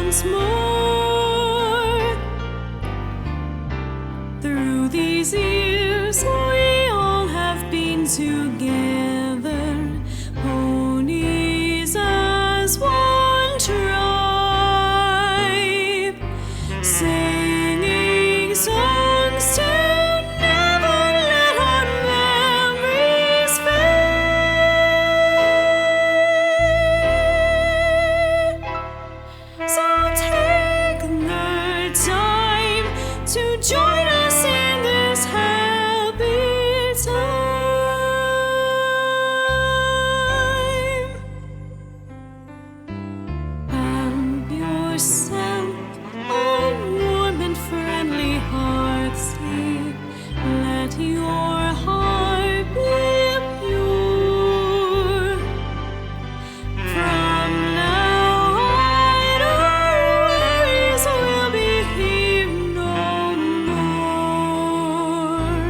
once more. Through these years, we all have been together, ponies as one tribe, singing songs to never let our memories fade. So take the time to join us in this happy time. Have yourself a warm and friendly heartscape. Let your heart be pure. From now on, our worries will be here no more.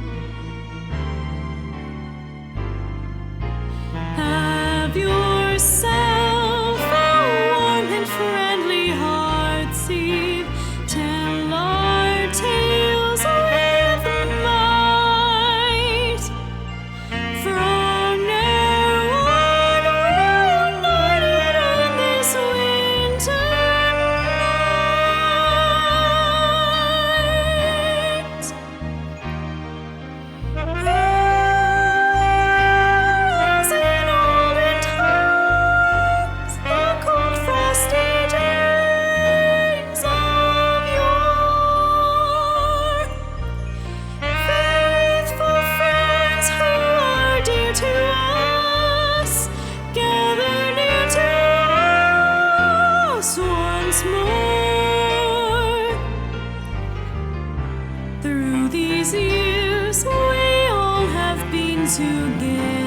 Have yourself a warm and friendly heartseat. Tell our tales with might. From now on, reunited on this winter night. As in olden times, the cold frosty days of yore, faithful friends who are dear to us gather near to us once more. Through these years, we all have been together.